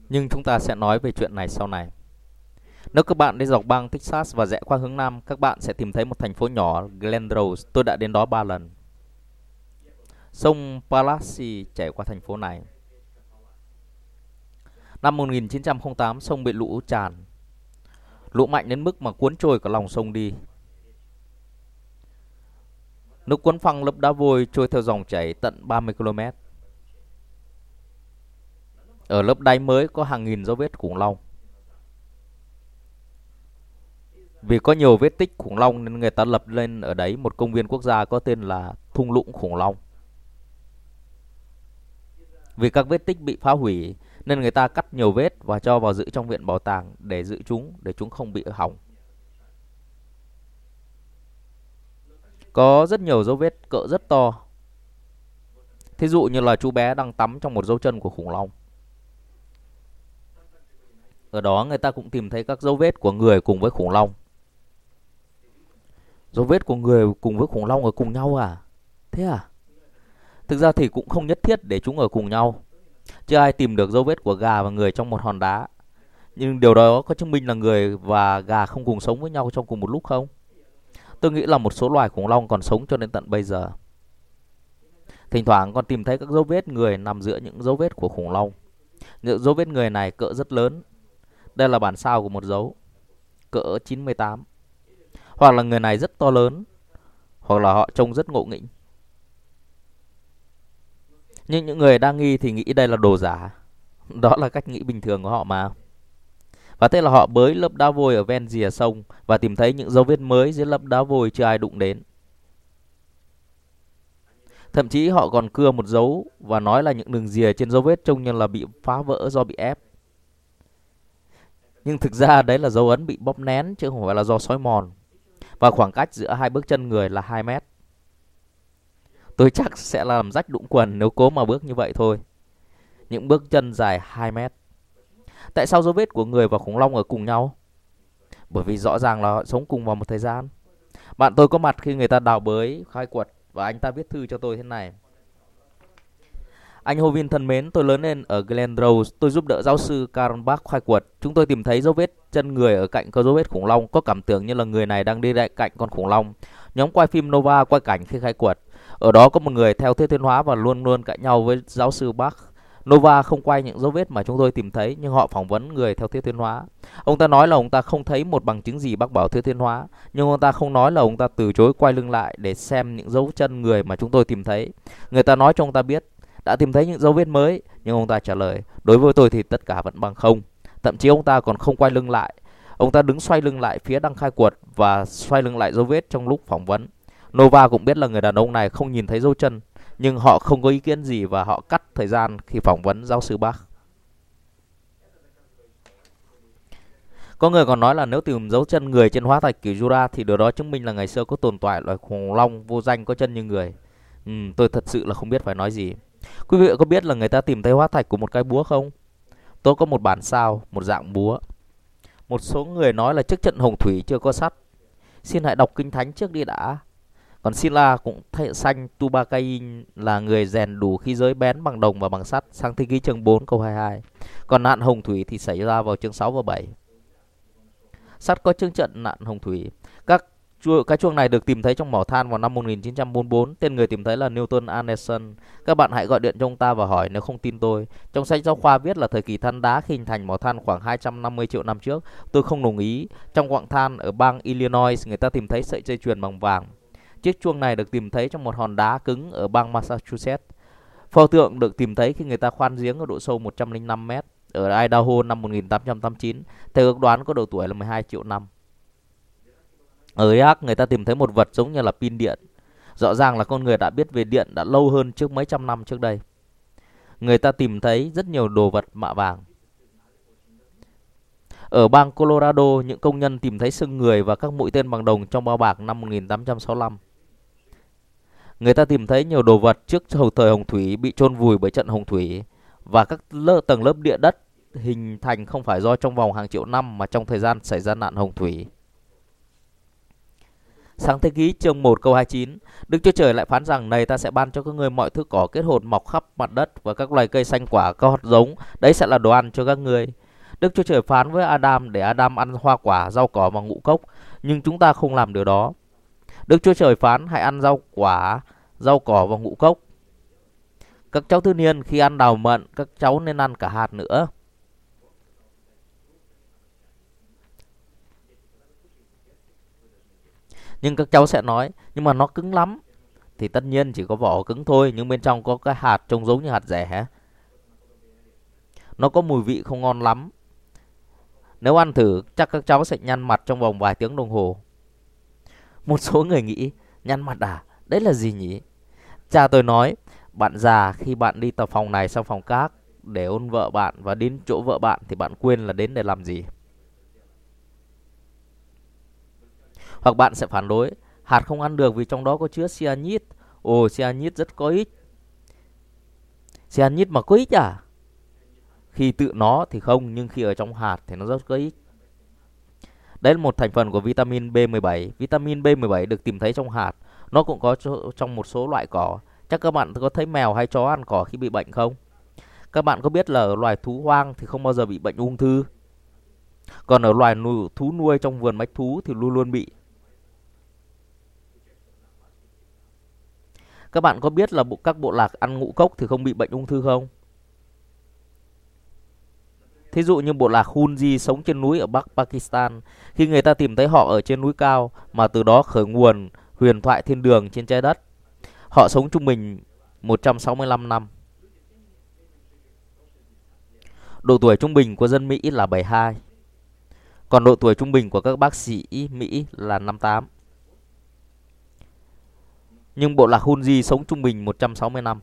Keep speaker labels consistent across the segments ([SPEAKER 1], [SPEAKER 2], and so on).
[SPEAKER 1] Nhưng chúng ta sẽ nói về chuyện này sau này. Nếu các bạn đi dọc bang Texas và rẽ qua hướng Nam, các bạn sẽ tìm thấy một thành phố nhỏ Glendrose. Tôi đã đến đó 3 lần. Sông Pulaski chảy qua thành phố này. Năm 1908, sông bị lũ tràn. Lũ mạnh đến mức mà cuốn trôi cả lòng sông đi. Nước cuốn phăng lớp đá vôi trôi theo dòng chảy tận 30 km. Ở lớp đáy mới có hàng nghìn dấu vết khủng long. Vì có nhiều vết tích khủng long nên người ta lập lên ở đấy một công viên quốc gia có tên là thung lũng khủng long. Vì các vết tích bị phá hủy nên người ta cắt nhiều vết và cho vào giữ trong viện bảo tàng để giữ chúng, để chúng không bị hỏng. Có rất nhiều dấu vết cỡ rất to. Thí dụ như là chú bé đang tắm trong một dấu chân của khủng long. Ở đó người ta cũng tìm thấy các dấu vết của người cùng với khủng long. Dấu vết của người cùng với khủng long ở cùng nhau à? Thế à? Thực ra thì cũng không nhất thiết để chúng ở cùng nhau. Chưa ai tìm được dấu vết của gà và người trong một hòn đá. Nhưng điều đó có chứng minh là người và gà không cùng sống với nhau trong cùng một lúc không? Tôi nghĩ là một số loài khủng long còn sống cho đến tận bây giờ. Thỉnh thoảng còn tìm thấy các dấu vết người nằm giữa những dấu vết của khủng long. Những dấu vết người này cỡ rất lớn. Đây là bản sao của một dấu cỡ 98. Hoặc là người này rất to lớn, hoặc là họ trông rất ngộ nghĩnh. Nhưng những người đa nghi thì nghĩ đây là đồ giả. Đó là cách nghĩ bình thường của họ mà. Và thế là họ bới lớp đá vôi ở ven rìa sông và tìm thấy những dấu vết mới dưới lớp đá vôi chưa ai đụng đến. Thậm chí họ còn cưa một dấu và nói là những đường rìa trên dấu vết trông như là bị phá vỡ do bị ép. Nhưng thực ra đấy là dấu ấn bị bóp nén chứ không phải là do xói mòn. Và khoảng cách giữa hai bước chân người là 2 mét. Tôi chắc sẽ làm rách đũng quần nếu cố mà bước như vậy thôi. Những bước chân dài 2 mét. Tại sao dấu vết của người và khủng long ở cùng nhau? Bởi vì rõ ràng là họ sống cùng vào một thời gian. Bạn tôi có mặt khi người ta đào bới, khai quật và anh ta viết thư cho tôi thế này. Anh Hovin thân mến, tôi lớn lên ở Glendrose. Tôi giúp đỡ giáo sư Karen Bach khai quật. Chúng tôi tìm thấy dấu vết chân người ở cạnh có dấu vết khủng long. Có cảm tưởng như là người này đang đi lại cạnh con khủng long. Nhóm quay phim Nova quay cảnh khi khai quật. Ở đó có một người theo Thuyết Thiên Hóa và luôn luôn cạnh nhau với giáo sư Bach. Nova không quay những dấu vết mà chúng tôi tìm thấy, nhưng họ phỏng vấn người theo Thuyết Thiên Hóa. Ông ta nói là ông ta không thấy một bằng chứng gì bác bảo Thuyết Thiên Hóa, nhưng ông ta không nói là ông ta từ chối quay lưng lại để xem những dấu chân người mà chúng tôi tìm thấy. Người ta nói cho ông ta biết đã tìm thấy những dấu vết mới, nhưng ông ta trả lời, đối với tôi thì tất cả vẫn bằng không. Thậm chí ông ta còn không quay lưng lại. Ông ta đứng xoay lưng lại phía đang khai quật và xoay lưng lại dấu vết trong lúc phỏng vấn. Nova cũng biết là người đàn ông này không nhìn thấy dấu chân, nhưng họ không có ý kiến gì và họ cắt thời gian khi phỏng vấn giáo sư Bach. Có người còn nói là nếu tìm dấu chân người trên hóa thạch kiểu Jura thì điều đó chứng minh là ngày xưa có tồn tại loài khủng long vô danh có chân như người. Tôi thật sự là không biết phải nói gì. Quý vị có biết là người ta tìm thấy hóa thạch của một cái búa không? Tôi có một bản sao, một dạng búa. Một số người nói là trước trận hồng thủy chưa có sắt. Xin hãy đọc kinh thánh trước đi đã. Còn Sila cũng sanh Tubal-Cain là người rèn đủ khí giới bén bằng đồng và bằng sắt, sang Thi Ký chương 4 câu 22. Còn nạn hồng thủy thì xảy ra vào chương 6 và 7. Sắt có chương trận nạn hồng thủy. Cái chuông này được tìm thấy trong mỏ than vào năm 1944. Tên người tìm thấy là Newton Anderson. Các bạn hãy gọi điện cho ông ta và hỏi nếu không tin tôi. Trong sách giáo khoa viết là thời kỳ than đá khi hình thành mỏ than khoảng 250 triệu năm trước. Tôi không đồng ý. Trong quặng than ở bang Illinois, người ta tìm thấy sợi dây chuyền bằng vàng. Chiếc chuông này được tìm thấy trong một hòn đá cứng ở bang Massachusetts. Pho tượng được tìm thấy khi người ta khoan giếng ở độ sâu 105 mét ở Idaho năm 1889. Theo ước đoán có độ tuổi là 12 triệu năm. Ở Iraq, người ta tìm thấy một vật giống như là pin điện. Rõ ràng là con người đã biết về điện đã lâu hơn trước mấy trăm năm trước đây. Người ta tìm thấy rất nhiều đồ vật mạ vàng. Ở bang Colorado, những công nhân tìm thấy xương người và các mũi tên bằng đồng trong bao bạc năm 1865. Người ta tìm thấy nhiều đồ vật trước thời hồng thủy bị chôn vùi bởi trận hồng thủy. Và các tầng lớp địa đất hình thành không phải do trong vòng hàng triệu năm mà trong thời gian xảy ra nạn hồng thủy. Sáng thế ký chương 1 câu 29, Đức Chúa Trời lại phán rằng: này, ta sẽ ban cho các ngươi mọi thứ cỏ kết hồn mọc khắp mặt đất và các loài cây xanh quả có hạt giống, đấy sẽ là đồ ăn cho các ngươi. Đức Chúa Trời phán với Adam để Adam ăn hoa quả, rau cỏ và ngũ cốc, nhưng chúng ta không làm điều đó. Đức Chúa Trời phán hãy ăn rau quả, rau cỏ và ngũ cốc. Các cháu thiếu niên khi ăn đào mận, các cháu nên ăn cả hạt nữa. Nhưng các cháu sẽ nói, nhưng mà nó cứng lắm. Thì tất nhiên chỉ có vỏ cứng thôi, nhưng bên trong có cái hạt trông giống như hạt dẻ. Nó có mùi vị không ngon lắm. Nếu ăn thử, chắc các cháu sẽ nhăn mặt trong vòng vài tiếng đồng hồ. Một số người nghĩ, nhăn mặt à? Đấy là gì nhỉ? Cha tôi nói, bạn già khi bạn đi từ phòng này sang phòng khác để ôn vợ bạn và đến chỗ vợ bạn thì bạn quên là đến để làm gì. Hoặc bạn sẽ phản đối, hạt không ăn được vì trong đó có chứa cyanit. Ồ, cyanit rất có ích. Cyanit mà có ích à? Khi tự nó thì không, nhưng khi ở trong hạt thì nó rất có ích. Đấy là một thành phần của vitamin B17. Vitamin B17 được tìm thấy trong hạt. Nó cũng có trong một số loại cỏ. Chắc các bạn có thấy mèo hay chó ăn cỏ khi bị bệnh không? Các bạn có biết là ở loài thú hoang thì không bao giờ bị bệnh ung thư. Còn ở loài thú nuôi trong vườn bách thú thì luôn luôn bị. Các bạn có biết là các bộ lạc ăn ngũ cốc thì không bị bệnh ung thư không? Thí dụ như bộ lạc Hunji sống trên núi ở Bắc Pakistan, khi người ta tìm thấy họ ở trên núi cao mà từ đó khởi nguồn huyền thoại thiên đường trên trái đất. Họ sống trung bình 165 năm. Độ tuổi trung bình của dân Mỹ là 72. Còn độ tuổi trung bình của các bác sĩ Mỹ là 58. Nhưng bộ lạc Hunji sống trung bình 160 năm.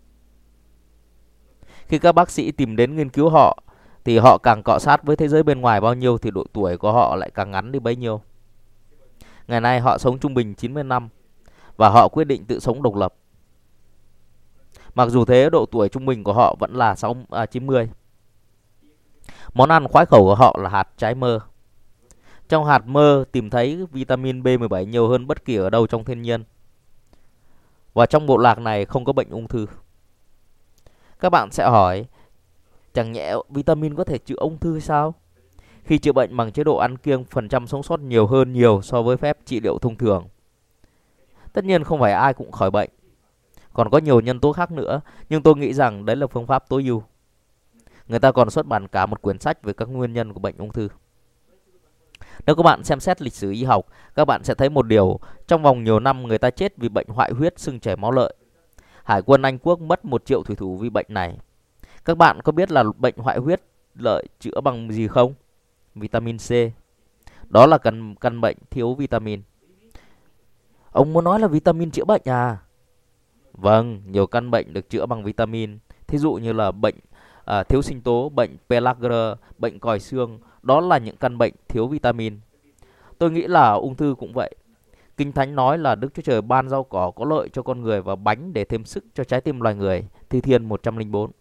[SPEAKER 1] Khi các bác sĩ tìm đến nghiên cứu họ thì họ càng cọ sát với thế giới bên ngoài bao nhiêu thì độ tuổi của họ lại càng ngắn đi bấy nhiêu. Ngày nay họ sống trung bình 90 năm và họ quyết định tự sống độc lập. Mặc dù thế, độ tuổi trung bình của họ vẫn là 90. Món ăn khoái khẩu của họ là hạt trái mơ. Trong hạt mơ tìm thấy vitamin B17 nhiều hơn bất kỳ ở đâu trong thiên nhiên. Và trong bộ lạc này không có bệnh ung thư. Các bạn sẽ hỏi, chẳng nhẽ vitamin có thể chữa ung thư sao? Khi chữa bệnh bằng chế độ ăn kiêng, phần trăm sống sót nhiều hơn nhiều so với phép trị liệu thông thường. Tất nhiên không phải ai cũng khỏi bệnh. Còn có nhiều nhân tố khác nữa, nhưng tôi nghĩ rằng đấy là phương pháp tối ưu. Người ta còn xuất bản cả một quyển sách về các nguyên nhân của bệnh ung thư. Nếu các bạn xem xét lịch sử y học, các bạn sẽ thấy một điều, trong vòng nhiều năm người ta chết vì bệnh hoại huyết, sưng chảy máu lợi. Hải quân Anh Quốc mất 1 triệu thủy thủ vì bệnh này. Các bạn có biết là bệnh hoại huyết lợi chữa bằng gì không? Vitamin C. Đó là căn bệnh thiếu vitamin. Ông muốn nói là vitamin chữa bệnh à? Vâng, nhiều căn bệnh được chữa bằng vitamin. Thí dụ như là bệnh thiếu sinh tố, bệnh pellagra, bệnh còi xương. Đó là những căn bệnh thiếu vitamin. Tôi nghĩ là ung thư cũng vậy. Kinh Thánh nói là Đức Chúa Trời ban rau cỏ có lợi cho con người và bánh để thêm sức cho trái tim loài người. Thi Thiên 104.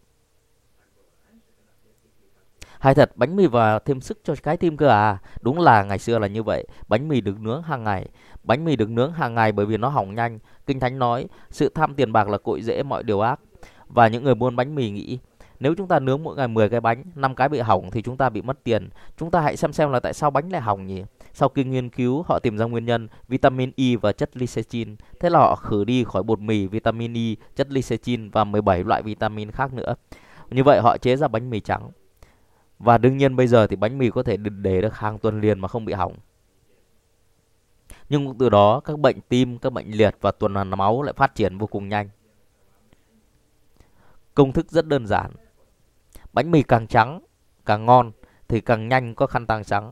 [SPEAKER 1] Hay thật, bánh mì và thêm sức cho trái tim cơ à? Đúng là ngày xưa là như vậy. Bánh mì được nướng hàng ngày. Bánh mì được nướng hàng ngày bởi vì nó hỏng nhanh. Kinh Thánh nói sự tham tiền bạc là cội rễ mọi điều ác. Và những người buôn bánh mì nghĩ, nếu chúng ta nướng mỗi ngày 10 cái bánh, 5 cái bị hỏng thì chúng ta bị mất tiền. Chúng ta hãy xem là tại sao bánh lại hỏng nhỉ? Sau khi nghiên cứu, họ tìm ra nguyên nhân vitamin E và chất lycecin. Thế là họ khử đi khỏi bột mì vitamin E, chất lycecin và 17 loại vitamin khác nữa. Như vậy họ chế ra bánh mì trắng. Và đương nhiên bây giờ thì bánh mì có thể để được hàng tuần liền mà không bị hỏng. Nhưng cũng từ đó các bệnh tim, các bệnh liệt và tuần hoàn máu lại phát triển vô cùng nhanh. Công thức rất đơn giản. Bánh mì càng trắng, càng ngon thì càng nhanh có khăn tang trắng.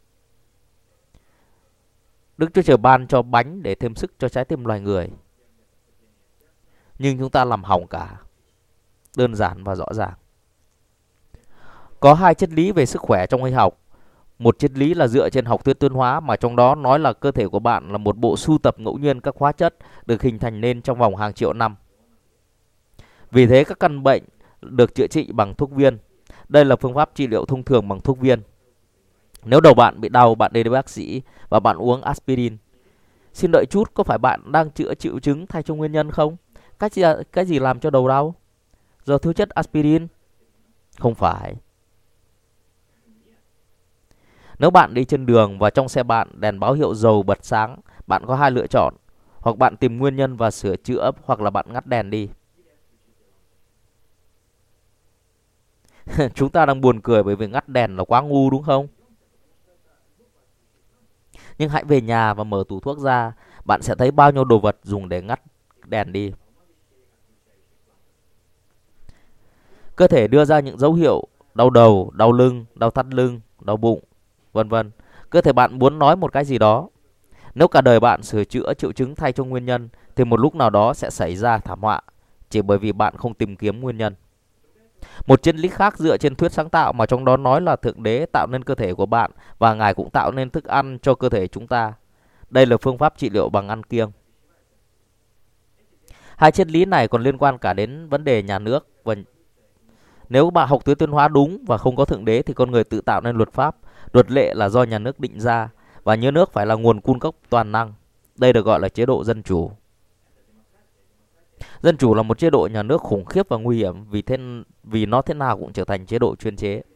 [SPEAKER 1] Đức Chúa Trời ban cho bánh để thêm sức cho trái tim loài người. Nhưng chúng ta làm hỏng cả. Đơn giản và rõ ràng. Có 2 triết lý về sức khỏe trong y học. Một triết lý là dựa trên học thuyết tiến hóa, mà trong đó nói là cơ thể của bạn là một bộ sưu tập ngẫu nhiên các hóa chất được hình thành nên trong vòng hàng triệu năm. Vì thế các căn bệnh được chữa trị bằng thuốc viên. Đây là phương pháp trị liệu thông thường bằng thuốc viên. Nếu đầu bạn bị đau, bạn đi đến bác sĩ và bạn uống aspirin. Xin đợi chút, có phải bạn đang chữa triệu chứng thay cho nguyên nhân không? Cái gì làm cho đầu đau? Do thiếu chất aspirin? Không phải. Nếu bạn đi trên đường và trong xe bạn đèn báo hiệu dầu bật sáng, bạn có hai lựa chọn. Hoặc bạn tìm nguyên nhân và sửa chữa, hoặc là bạn ngắt đèn đi. Chúng ta đang buồn cười bởi vì ngắt đèn là quá ngu đúng không? Nhưng hãy về nhà và mở tủ thuốc ra, bạn sẽ thấy bao nhiêu đồ vật dùng để ngắt đèn đi. Cơ thể đưa ra những dấu hiệu đau đầu, đau lưng, đau thắt lưng, đau bụng, vân vân. Cơ thể bạn muốn nói một cái gì đó. Nếu cả đời bạn sửa chữa triệu chứng thay cho nguyên nhân thì một lúc nào đó sẽ xảy ra thảm họa chỉ bởi vì bạn không tìm kiếm nguyên nhân. Một triết lý khác dựa trên thuyết sáng tạo mà trong đó nói là Thượng Đế tạo nên cơ thể của bạn và Ngài cũng tạo nên thức ăn cho cơ thể chúng ta. Đây là phương pháp trị liệu bằng ăn kiêng. Hai triết lý này còn liên quan cả đến vấn đề nhà nước. Và nếu bạn học tuyến hóa đúng và không có Thượng Đế thì con người tự tạo nên luật pháp. Luật lệ là do nhà nước định ra và nhà nước phải là nguồn cung cấp toàn năng. Đây được gọi là chế độ dân chủ. Dân chủ là một chế độ nhà nước khủng khiếp và nguy hiểm vì nó thế nào cũng trở thành chế độ chuyên chế.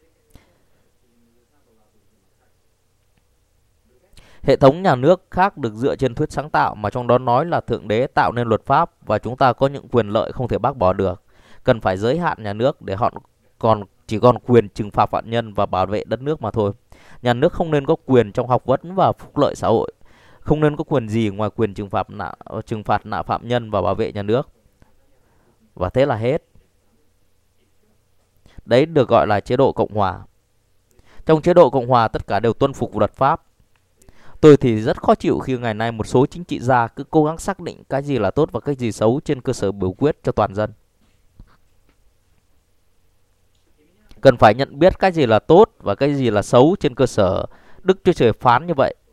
[SPEAKER 1] Hệ thống nhà nước khác được dựa trên thuyết sáng tạo mà trong đó nói là Thượng Đế tạo nên luật pháp và chúng ta có những quyền lợi không thể bác bỏ được. Cần phải giới hạn nhà nước để họ chỉ còn quyền trừng phạt phạm nhân và bảo vệ đất nước mà thôi. Nhà nước không nên có quyền trong học vấn và phúc lợi xã hội. Không nên có quyền gì ngoài quyền trừng phạt nạ phạm nhân và bảo vệ nhà nước. Và thế là hết. Đấy được gọi là chế độ Cộng hòa. Trong chế độ Cộng hòa tất cả đều tuân phục luật pháp. Tôi thì rất khó chịu khi ngày nay một số chính trị gia cứ cố gắng xác định cái gì là tốt và cái gì xấu trên cơ sở biểu quyết cho toàn dân. Cần phải nhận biết cái gì là tốt và cái gì là xấu trên cơ sở Đức Chúa Trời phán như vậy.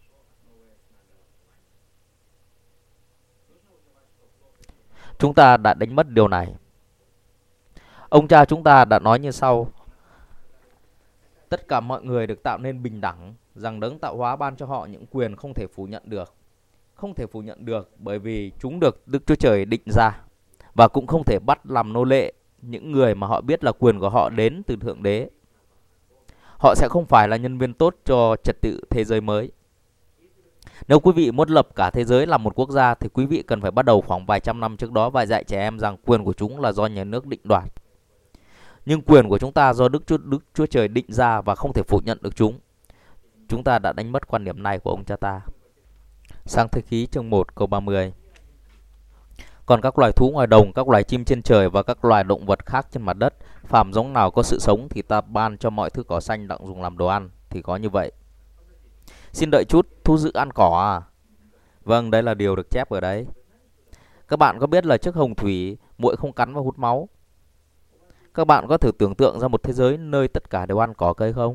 [SPEAKER 1] Chúng ta đã đánh mất điều này. Ông cha chúng ta đã nói như sau: tất cả mọi người được tạo nên bình đẳng, rằng đấng tạo hóa ban cho họ những quyền không thể phủ nhận được. Không thể phủ nhận được bởi vì chúng được Đức Chúa Trời định ra, và cũng không thể bắt làm nô lệ những người mà họ biết là quyền của họ đến từ Thượng Đế. Họ sẽ không phải là nhân viên tốt cho trật tự thế giới mới. Nếu quý vị muốn lập cả thế giới làm một quốc gia thì quý vị cần phải bắt đầu khoảng vài trăm năm trước đó và dạy trẻ em rằng quyền của chúng là do nhà nước định đoạt. Nhưng quyền của chúng ta do Đức Chúa Trời định ra và không thể phủ nhận được chúng. Chúng ta đã đánh mất quan điểm này của ông cha ta. Sang Thế Ký chương 1 câu 30. Còn các loài thú ngoài đồng, các loài chim trên trời và các loài động vật khác trên mặt đất, phàm giống nào có sự sống thì ta ban cho mọi thứ cỏ xanh đặng dùng làm đồ ăn, thì có như vậy. Xin đợi chút, thú dữ ăn cỏ à? Vâng, đây là điều được chép ở đấy. Các bạn có biết là trước hồng thủy, muỗi không cắn và hút máu? Các bạn có thử tưởng tượng ra một thế giới nơi tất cả đều ăn cỏ cây không?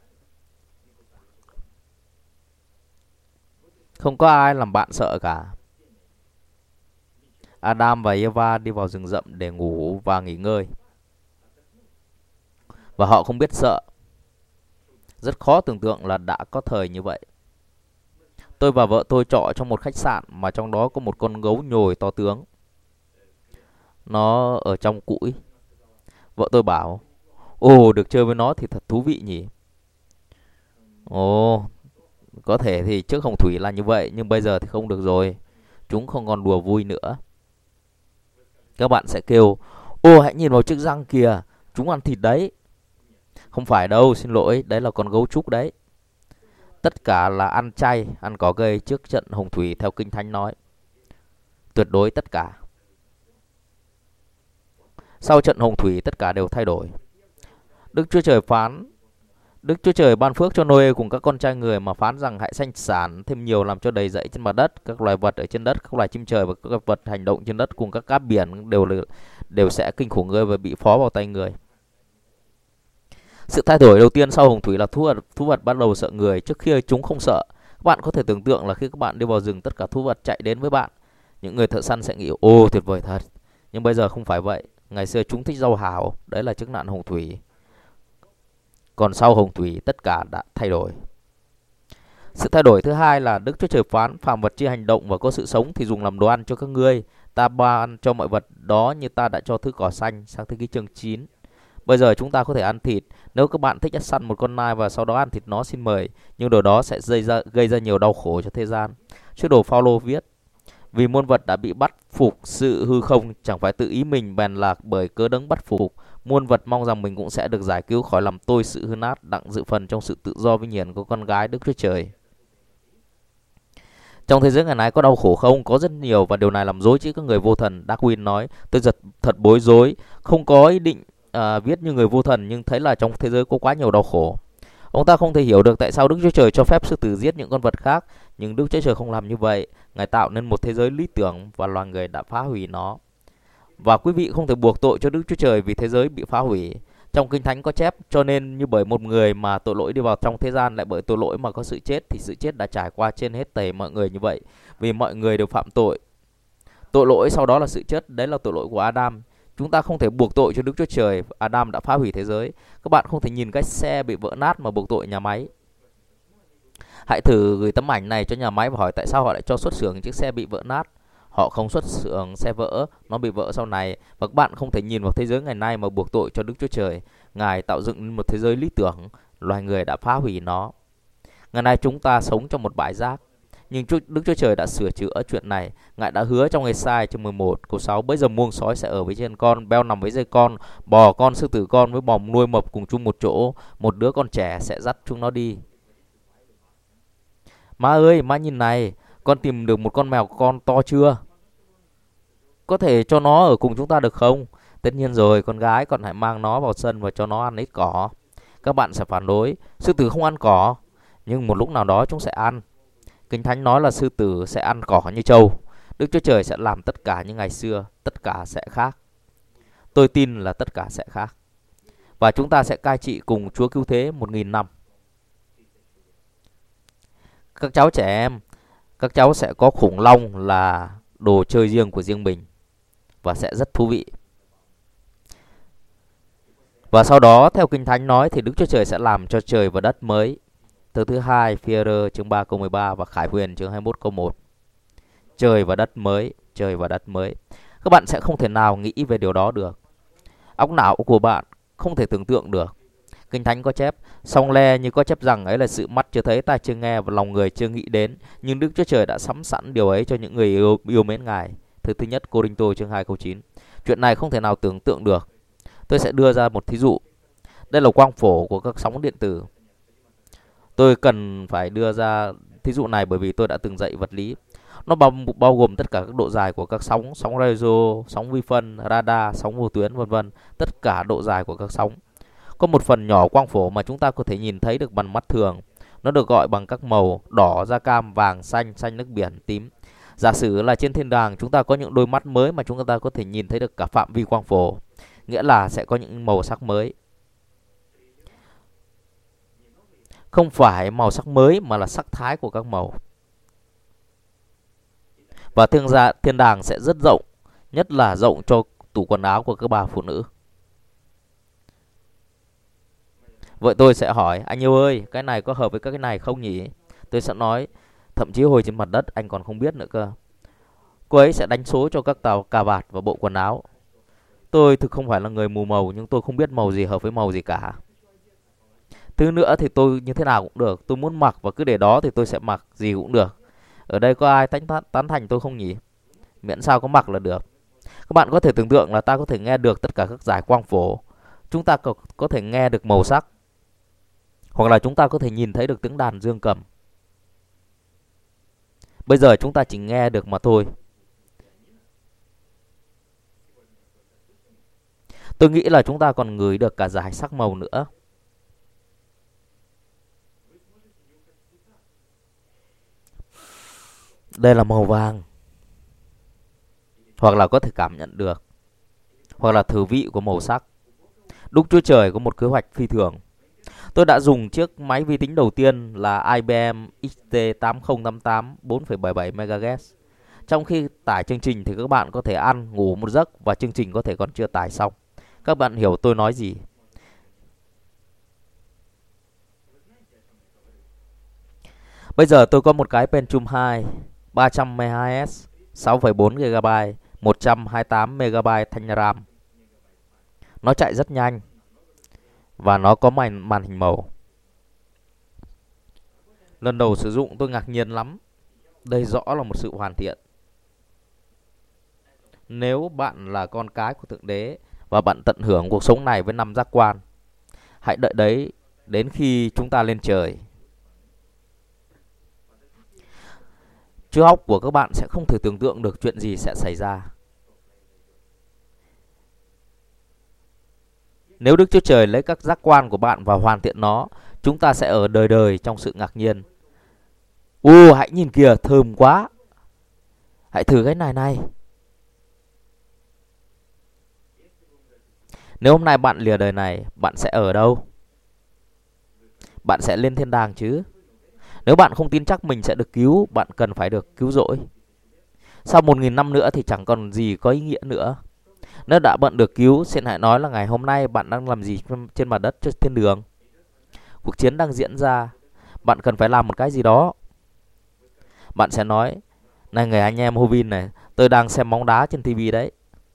[SPEAKER 1] Không có ai làm bạn sợ cả. Adam và Eva đi vào rừng rậm để ngủ và nghỉ ngơi. Và họ không biết sợ. Rất khó tưởng tượng là đã có thời như vậy. Tôi và vợ tôi trọ trong một khách sạn mà trong đó có một con gấu nhồi to tướng. Nó ở trong cũi. Vợ tôi bảo: ồ, được chơi với nó thì thật thú vị nhỉ. Ồ, có thể thì trước hồng thủy là như vậy, nhưng bây giờ thì không được rồi. Chúng không còn đùa vui nữa. Các bạn sẽ kêu: ô, hãy nhìn vào chiếc răng kìa, chúng ăn thịt đấy. Không phải đâu, xin lỗi, đấy là con gấu trúc đấy. Tất cả là ăn chay, ăn cỏ cây trước trận hồng thủy theo Kinh Thánh nói. Tuyệt đối tất cả. Sau trận hồng thủy tất cả đều thay đổi. Đức Chúa Trời ban phước cho Noe cùng các con trai người mà phán rằng hãy sanh sản thêm nhiều, làm cho đầy dẫy trên mặt đất, các loài vật ở trên đất, các loài chim trời và các vật hành động trên đất cùng các cá biển đều sẽ kinh khủng người và bị phó vào tay người. Sự thay đổi đầu tiên sau hồng thủy là thú vật bắt đầu sợ người trước khi chúng không sợ. Các bạn có thể tưởng tượng là khi các bạn đi vào rừng, tất cả thú vật chạy đến với bạn. Những người thợ săn sẽ nghĩ: ô, tuyệt vời thật. Nhưng bây giờ không phải vậy. Ngày xưa chúng thích rau hào, đấy là chức nạn hồng thủy. Còn sau hồng thủy tất cả đã thay đổi. Sự thay đổi thứ hai là Đức Chúa Trời phán: phàm vật chi hành động và có sự sống thì dùng làm đồ ăn cho các ngươi. Ta ban cho mọi vật đó như ta đã cho thứ cỏ xanh. Sang Thi Ký chương 9. Bây giờ chúng ta có thể ăn thịt. Nếu các bạn thích săn một con nai và sau đó ăn thịt nó, xin mời, nhưng điều đó sẽ gây ra nhiều đau khổ cho thế gian. Sứ đồ Phaolô viết: vì muôn vật đã bị bắt phục sự hư không, chẳng phải tự ý mình bèn lạc bởi cớ đấng bắt phục. Muôn vật mong rằng mình cũng sẽ được giải cứu khỏi làm tôi sự hư nát, đặng dự phần trong sự tự do vinh hiển của con gái Đức Chúa Trời. Trong thế giới ngày nay có đau khổ không? Có rất nhiều, và điều này làm dối trí các người vô thần. Darwin nói: tôi thật bối rối, không có ý định viết như người vô thần, nhưng thấy là trong thế giới có quá nhiều đau khổ. Ông ta không thể hiểu được tại sao Đức Chúa Trời cho phép sư tử giết những con vật khác, nhưng Đức Chúa Trời không làm như vậy. Ngài tạo nên một thế giới lý tưởng và loài người đã phá hủy nó. Và quý vị không thể buộc tội cho Đức Chúa Trời vì thế giới bị phá hủy. Trong Kinh Thánh có chép: cho nên như bởi một người mà tội lỗi đi vào trong thế gian, lại bởi tội lỗi mà có sự chết, thì sự chết đã trải qua trên hết thảy mọi người như vậy, vì mọi người đều phạm tội. Tội lỗi sau đó là sự chết, đấy là tội lỗi của Adam. Chúng ta không thể buộc tội cho Đức Chúa Trời. Adam đã phá hủy thế giới. Các bạn không thể nhìn cái xe bị vỡ nát mà buộc tội nhà máy. Hãy thử gửi tấm ảnh này cho nhà máy và hỏi tại sao họ lại cho xuất xưởng chiếc xe bị vỡ nát. Họ không xuất xưởng xe vỡ, nó bị vỡ sau này. Và các bạn không thể nhìn vào thế giới ngày nay mà buộc tội cho Đức Chúa Trời. Ngài tạo dựng một thế giới lý tưởng, loài người đã phá hủy nó. Ngày nay chúng ta sống trong một bãi rác. Nhưng Đức Chúa Trời đã sửa chữa chuyện này. Ngài đã hứa trong Ê-sai chương 11 câu 6: bây giờ muông sói sẽ ở với trên con, beo nằm với dây con, bò con, sư tử con với bò nuôi mập cùng chung một chỗ, một đứa con trẻ sẽ dắt chúng nó đi. Má ơi, má nhìn này, con tìm được một con mèo con to chưa? Có thể cho nó ở cùng chúng ta được không? Tất nhiên rồi, con gái, con hãy mang nó vào sân và cho nó ăn ít cỏ. Các bạn sẽ phản đối: sư tử không ăn cỏ. Nhưng một lúc nào đó chúng sẽ ăn. Kinh Thánh nói là sư tử sẽ ăn cỏ như trâu. Đức Chúa Trời sẽ làm tất cả như ngày xưa. Tất cả sẽ khác. Tôi tin là tất cả sẽ khác. Và chúng ta sẽ cai trị cùng Chúa Cứu Thế 1000 năm. Các cháu trẻ em, các cháu sẽ có khủng long là đồ chơi riêng của riêng mình. Và sẽ rất thú vị. Và sau đó, theo Kinh Thánh nói, thì Đức Chúa Trời sẽ làm cho trời và đất mới. Từ thứ hai, Phi-e-rơ chương 3 câu 13 và Khải Huyền chương 21 câu 1. Trời và đất mới, trời và đất mới. Các bạn sẽ không thể nào nghĩ về điều đó được. Óc não của bạn không thể tưởng tượng được. Kinh Thánh có chép: song le như có chép rằng ấy là sự mắt chưa thấy, tai chưa nghe và lòng người chưa nghĩ đến, nhưng Đức Chúa Trời đã sắm sẵn điều ấy cho những người yêu mến Ngài. Thứ nhất Cô-rinh-tô chương 2 câu 9. Chuyện này không thể nào tưởng tượng được. Tôi sẽ đưa ra một thí dụ. Đây là quang phổ của các sóng điện tử. Tôi cần phải đưa ra thí dụ này bởi vì tôi đã từng dạy vật lý. Nó bao gồm tất cả các độ dài của các sóng, sóng radio, sóng vi phân, radar, sóng vô tuyến, vân vân, tất cả độ dài của các sóng. Có một phần nhỏ quang phổ mà chúng ta có thể nhìn thấy được bằng mắt thường. Nó được gọi bằng các màu đỏ, da cam, vàng, xanh, xanh nước biển, tím. Giả sử là trên thiên đàng chúng ta có những đôi mắt mới mà chúng ta có thể nhìn thấy được cả phạm vi quang phổ, nghĩa là sẽ có những màu sắc mới. Không phải màu sắc mới mà là sắc thái của các màu. Và thiên đàng sẽ rất rộng, nhất là rộng cho tủ quần áo của các bà phụ nữ. Vậy tôi sẽ hỏi: anh yêu ơi, cái này có hợp với các cái này không nhỉ? Tôi sẽ nói: thậm chí hồi trên mặt đất anh còn không biết nữa cơ. Cô ấy sẽ đánh số cho các tàu cà vạt và bộ quần áo. Tôi thực không phải là người mù màu, nhưng tôi không biết màu gì hợp với màu gì cả. Thứ nữa thì tôi như thế nào cũng được. Tôi muốn mặc và cứ để đó thì tôi sẽ mặc gì cũng được. Ở đây có ai tán thành tôi không nhỉ? Miễn sao có mặc là được. Các bạn có thể tưởng tượng là ta có thể nghe được tất cả các dải quang phổ. Chúng ta có thể nghe được màu sắc. Hoặc là chúng ta có thể nhìn thấy được tiếng đàn dương cầm. Bây giờ chúng ta chỉ nghe được mà thôi. Tôi nghĩ là chúng ta còn ngửi được cả dải sắc màu nữa. Đây là màu vàng. Hoặc là có thể cảm nhận được. Hoặc là thử vị của màu sắc. Đức Chúa Trời có một kế hoạch phi thường. Tôi đã dùng chiếc máy vi tính đầu tiên là IBM XT8088 4,77 MHz. Trong khi tải chương trình thì các bạn có thể ăn, ngủ một giấc và chương trình có thể còn chưa tải xong. Các bạn hiểu tôi nói gì? Bây giờ tôi có một cái Pentium 2 312S 6,4GB 128MB thanh RAM. Nó chạy rất nhanh và nó có màn hình màu. Lần đầu sử dụng tôi ngạc nhiên lắm. Đây rõ là một sự hoàn thiện. Nếu bạn là con cái của Thượng Đế và bạn tận hưởng cuộc sống này với 5 giác quan, hãy đợi đấy đến khi chúng ta lên trời. Trí óc của các bạn sẽ không thể tưởng tượng được chuyện gì sẽ xảy ra. Nếu Đức Chúa Trời lấy các giác quan của bạn và hoàn thiện nó, chúng ta sẽ ở đời đời trong sự ngạc nhiên. Hãy nhìn kìa, thơm quá. Hãy thử cái này. Nếu hôm nay bạn lìa đời này, bạn sẽ ở đâu? Bạn sẽ lên thiên đàng chứ? Nếu bạn không tin chắc mình sẽ được cứu, bạn cần phải được cứu rỗi. Sau 1000 năm nữa thì chẳng còn gì có ý nghĩa nữa. Nếu đã bận được cứu, xin hãy nói là ngày hôm nay bạn đang làm gì trên mặt đất trên đường. Cuộc chiến đang diễn ra, bạn cần phải làm một cái gì đó. Bạn sẽ nói, này người anh em Hovin này, tôi đang xem bóng đá trên TV đấy.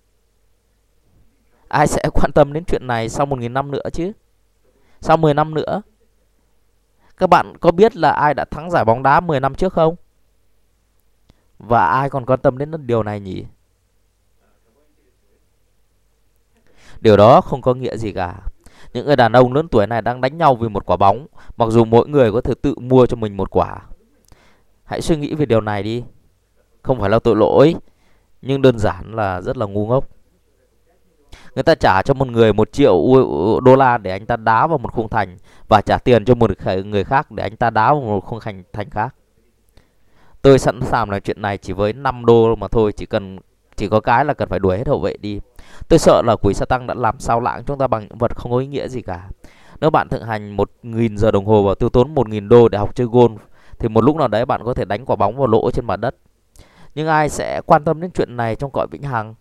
[SPEAKER 1] Ai sẽ quan tâm đến chuyện này sau 1000 năm nữa chứ? Sau 10 năm nữa? Các bạn có biết là ai đã thắng giải bóng đá 10 năm trước không? Và ai còn quan tâm đến điều này nhỉ? Điều đó không có nghĩa gì cả. Những người đàn ông lớn tuổi này đang đánh nhau vì một quả bóng, mặc dù mỗi người có thể tự mua cho mình một quả. Hãy suy nghĩ về điều này đi. Không phải là tội lỗi, nhưng đơn giản là rất là ngu ngốc. Người ta trả cho một người 1 triệu đô la để anh ta đá vào một khung thành, và trả tiền cho một người khác để anh ta đá vào một khung thành khác. Tôi sẵn sàng làm chuyện này chỉ với 5 đô mà thôi. Chỉ có cái là cần phải đuổi hết hậu vệ đi. Tôi sợ là quỷ Sa-tăng đã làm sao lãng chúng ta bằng những vật không có ý nghĩa gì cả. Nếu bạn thực hành 1000 giờ đồng hồ và tiêu tốn 1000 đô để học chơi golf, thì một lúc nào đấy bạn có thể đánh quả bóng vào lỗ trên mặt đất. Nhưng ai sẽ quan tâm đến chuyện này trong cõi vĩnh hằng?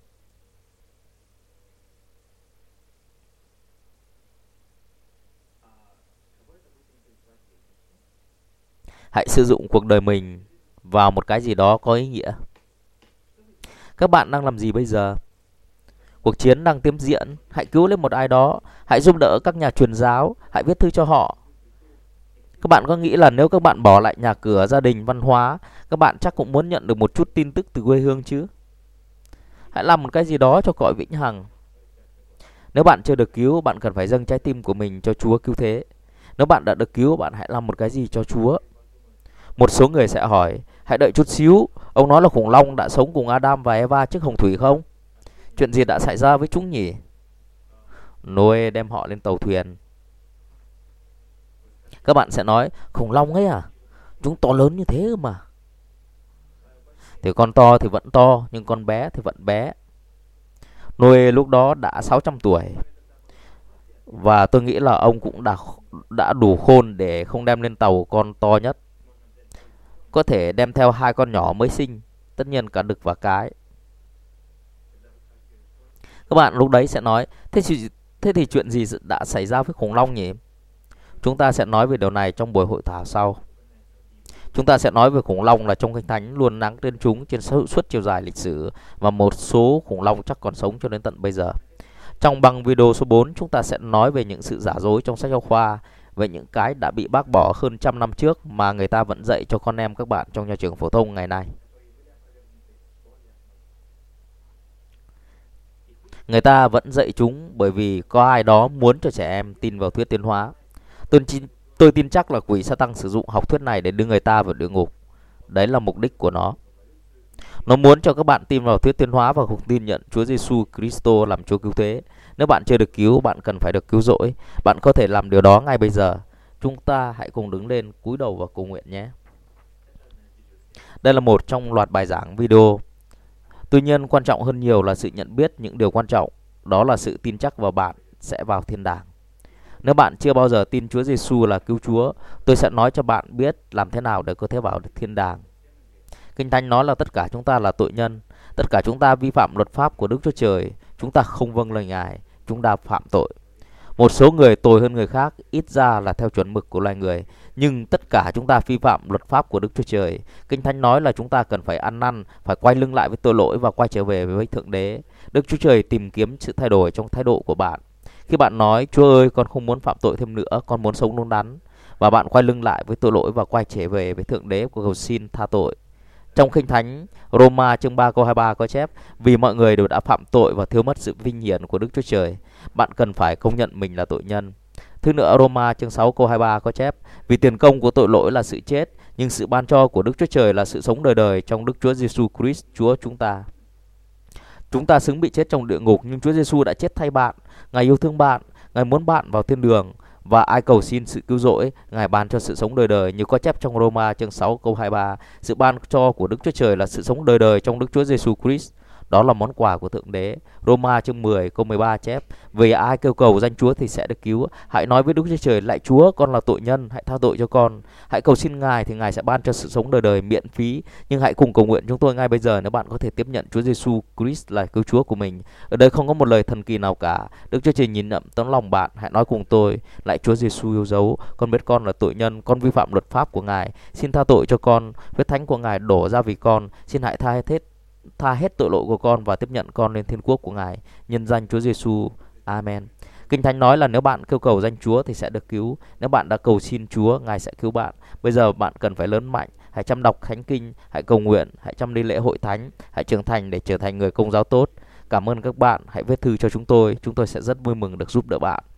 [SPEAKER 1] Hãy sử dụng cuộc đời mình vào một cái gì đó có ý nghĩa. Các bạn đang làm gì bây giờ? Cuộc chiến đang tiếp diễn. Hãy cứu lên một ai đó. Hãy giúp đỡ các nhà truyền giáo. Hãy viết thư cho họ. Các bạn có nghĩ là nếu các bạn bỏ lại nhà cửa, gia đình, văn hóa, các bạn chắc cũng muốn nhận được một chút tin tức từ quê hương chứ? Hãy làm một cái gì đó cho cõi vĩnh hằng. Nếu bạn chưa được cứu, bạn cần phải dâng trái tim của mình cho Chúa cứu thế. Nếu bạn đã được cứu, bạn hãy làm một cái gì cho Chúa. Một số người sẽ hỏi, hãy đợi chút xíu, ông nói là khủng long đã sống cùng Adam và Eva trước hồng thủy không? Chuyện gì đã xảy ra với chúng nhỉ? Noe đem họ lên tàu thuyền. Các bạn sẽ nói, khủng long ấy à? Chúng to lớn như thế mà. Thì con to thì vẫn to, nhưng con bé thì vẫn bé. Noe lúc đó đã 600 tuổi. Và tôi nghĩ là ông cũng đã đủ khôn để không đem lên tàu con to nhất. Có thể đem theo 2 con nhỏ mới sinh, tất nhiên cả đực và cái. Các bạn lúc đấy sẽ nói, thế thì chuyện gì đã xảy ra với khủng long nhỉ? Chúng ta sẽ nói về điều này trong buổi hội thảo sau. Chúng ta sẽ nói về khủng long là trong Kinh Thánh luôn nắng trên chúng trên suốt chiều dài lịch sử, và một số khủng long chắc còn sống cho đến tận bây giờ. Trong băng video số 4, chúng ta sẽ nói về những sự giả dối trong sách giáo khoa, về những cái đã bị bác bỏ hơn 100 năm trước mà người ta vẫn dạy cho con em các bạn trong nhà trường phổ thông ngày nay. Người ta vẫn dạy chúng bởi vì có ai đó muốn cho trẻ em tin vào thuyết tiến hóa. Tôi tin chắc là quỷ Sa-tăng sử dụng học thuyết này để đưa người ta vào địa ngục. Đấy là mục đích của nó. Nó muốn cho các bạn tin vào thuyết tiến hóa và không tin nhận Chúa Giêsu Kitô làm Chúa cứu thế. Nếu bạn chưa được cứu, bạn cần phải được cứu rỗi. Bạn có thể làm điều đó ngay bây giờ. Chúng ta hãy cùng đứng lên, cúi đầu và cầu nguyện nhé. Đây là một trong loạt bài giảng video. Tuy nhiên, quan trọng hơn nhiều là sự nhận biết những điều quan trọng. Đó là sự tin chắc vào bạn sẽ vào thiên đàng. Nếu bạn chưa bao giờ tin Chúa Giêsu là cứu Chúa, tôi sẽ nói cho bạn biết làm thế nào để có thể vào được thiên đàng. Kinh Thánh nói là tất cả chúng ta là tội nhân. Tất cả chúng ta vi phạm luật pháp của Đức Chúa Trời. Chúng ta không vâng lời Ngài. Chúng ta phạm tội. Một số người tồi hơn người khác, ít ra là theo chuẩn mực của loài người, nhưng tất cả chúng ta vi phạm luật pháp của Đức Chúa Trời. Kinh Thánh nói là chúng ta cần phải ăn năn, phải quay lưng lại với tội lỗi và quay trở về với Thượng Đế. Đức Chúa Trời tìm kiếm sự thay đổi trong thái độ của bạn. Khi bạn nói, Chúa ơi, con không muốn phạm tội thêm nữa, con muốn sống đúng đắn, và bạn quay lưng lại với tội lỗi và quay trở về với Thượng Đế của cầu xin tha tội. Trong Kinh Thánh, Roma chương 3 câu 23 có chép: vì mọi người đều đã phạm tội và thiếu mất sự vinh hiển của Đức Chúa Trời. Bạn cần phải công nhận mình là tội nhân. Thứ nữa, Roma chương 6 câu 23 có chép: vì tiền công của tội lỗi là sự chết, nhưng sự ban cho của Đức Chúa Trời là sự sống đời đời trong Đức Chúa Giêsu Christ Chúa chúng ta. Chúng ta xứng bị chết trong địa ngục, nhưng Chúa Giêsu đã chết thay bạn. Ngài yêu thương bạn, Ngài muốn bạn vào thiên đường, và ai cầu xin sự cứu rỗi, Ngài ban cho sự sống đời đời, như có chép trong Roma chương 6 câu 23. Sự ban cho của Đức Chúa Trời là sự sống đời đời trong Đức Chúa Giêsu Christ. Đó là món quà của Thượng Đế. Roma chương 10 câu 13 chép: vì ai kêu cầu danh Chúa thì sẽ được cứu. Hãy nói với Đức Chúa Trời: lạy Chúa, con là tội nhân, hãy tha tội cho con. Hãy cầu xin Ngài thì Ngài sẽ ban cho sự sống đời đời miễn phí. Nhưng hãy cùng cầu nguyện chúng tôi ngay bây giờ nếu bạn có thể tiếp nhận Chúa Giêsu Christ là cứu Chúa của mình. Ở đây không có một lời thần kỳ nào cả. Đức Chúa Trời nhìn nhận tấm lòng bạn. Hãy nói cùng tôi: lạy Chúa Giêsu yêu dấu, con biết con là tội nhân, con vi phạm luật pháp của Ngài. Xin tha tội cho con. Huyết thánh của Ngài đổ ra vì con. Xin hãy tha hết tội lỗi của con và tiếp nhận con lên thiên quốc của Ngài. Nhân danh Chúa Giêsu. Amen. Kinh Thánh nói là nếu bạn kêu cầu danh Chúa thì sẽ được cứu. Nếu bạn đã cầu xin Chúa, Ngài sẽ cứu bạn. Bây giờ bạn cần phải lớn mạnh. Hãy chăm đọc Thánh Kinh, hãy cầu nguyện, hãy chăm đi lễ hội thánh, hãy trưởng thành để trở thành người công giáo tốt. Cảm ơn các bạn. Hãy viết thư cho chúng tôi sẽ rất vui mừng được giúp đỡ bạn.